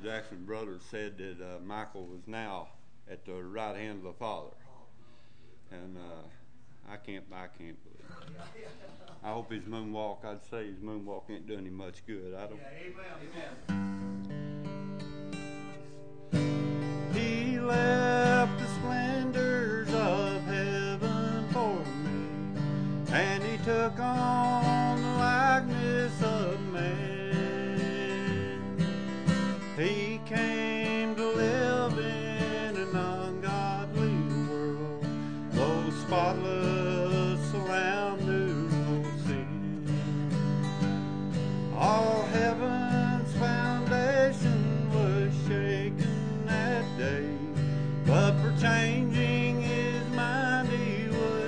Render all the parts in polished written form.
Jackson brothers said that Michael was now at the right hand of the Father, and I can't believe it. I hope his moonwalk. I'd say his moonwalk ain't doing him much good. I don't. Amen. He left the splendors of heaven for me, and he took on the likeness of man. He came to live in an ungodly world, though spotless the Lamb knew no sin. All heaven's foundation was shaken that day, but for changing his mind he would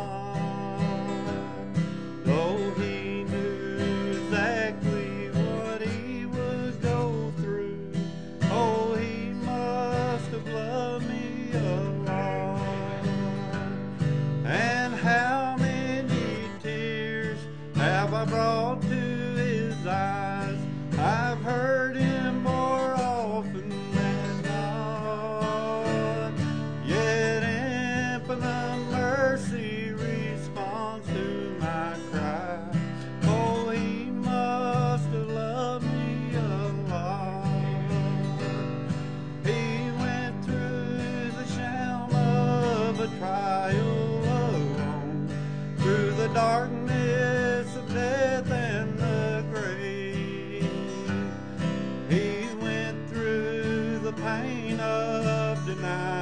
not, though he knew exactly what he would go through. Oh, he must have loved me a lot. And how many tears have I brought to his eyes? I've heard him more often than not. Yet infinite mercy responds to my cry. Oh, he must have loved me a lot. He went through the sham of a trial alone, through the darkness of death and the grave. He went through the pain of denial.